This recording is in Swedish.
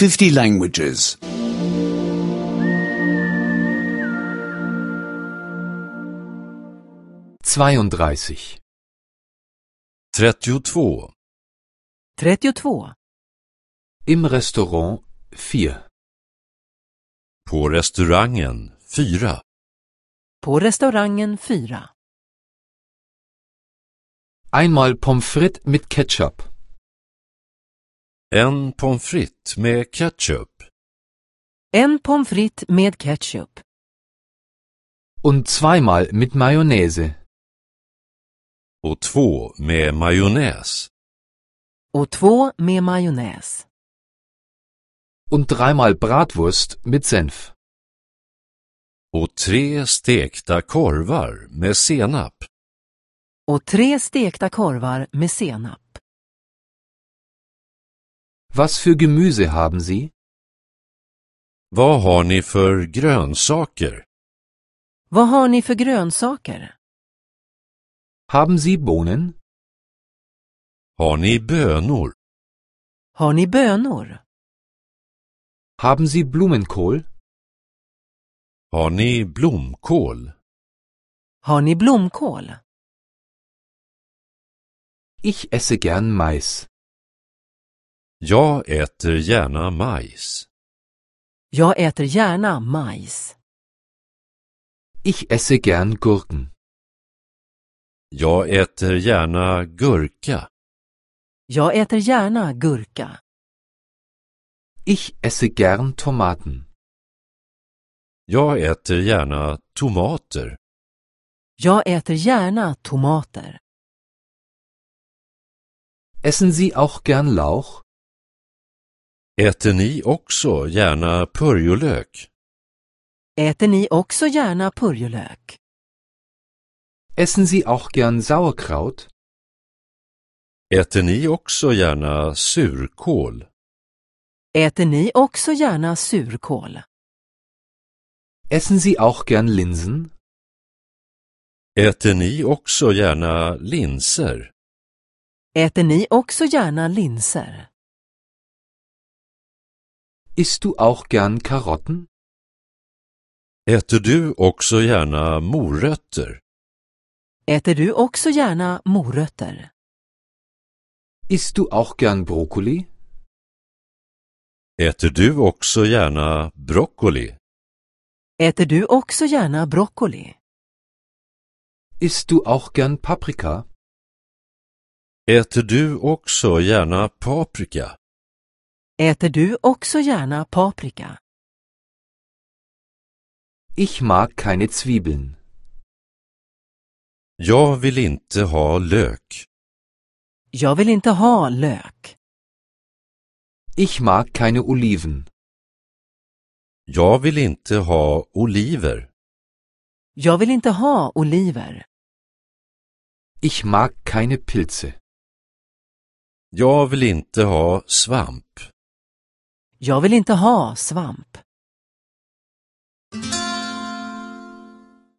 50 languages. 32. 32. 32. Im Restaurant 4. På restaurangen 4. På restaurangen 4. Einmal Pommes frites mit Ketchup. En pommes frites med ketchup. En pommes frites med ketchup. Und zweimal mit Mayonnaise. Och 2 med majonnäs. Och 2 med majonnäs. Und 3-mal Bratwurst mit Senf. Och 3 stekta korvar med senap. Och 3 stekta korvar med senap. Was für Gemüse haben Sie? Vad har ni för grönsaker? Vad har ni för grönsaker? Haben Sie Bohnen? Har ni bönor? Har ni bönor? Haben Sie Blumenkohl? Har ni blomkål? Har ni blomkål? Ich esse gern Mais. Jag äter gärna majs. Jag äter gärna majs. Ich esse gern Gurken. Jag äter gärna gurka. Jag äter gärna gurka. Ich esse gern Tomaten. Jag äter gärna tomater. Jag äter gärna tomater. Essen Sie auch gern Lauch? Äter ni också gärna purjolök? Äter ni också gärna purjolök? Essen Sie auch gern Sauerkraut? Äter ni också gärna surkål? Äter ni också gärna surkål? Essen Sie auch gern Linsen? Äter ni också gärna linser? Äter ni också gärna linser? Isst du auch gern Karotten? Äter du också gärna morötter? Äter du också gärna morötter? Isst du auch gern Brokkoli? Äter du också gärna broccoli? Äter du också gärna broccoli? Isst du auch gern Paprika? Äter du också gärna paprika? Äter du också gärna paprika? Ich mag keine Zwiebeln. Jag vill inte ha lök. Jag vill inte ha lök. Ich mag keine Oliven. Jag vill inte ha oliver. Jag vill inte ha oliver. Ich mag keine Pilze. Jag vill inte ha svamp. Jag vill inte ha svamp.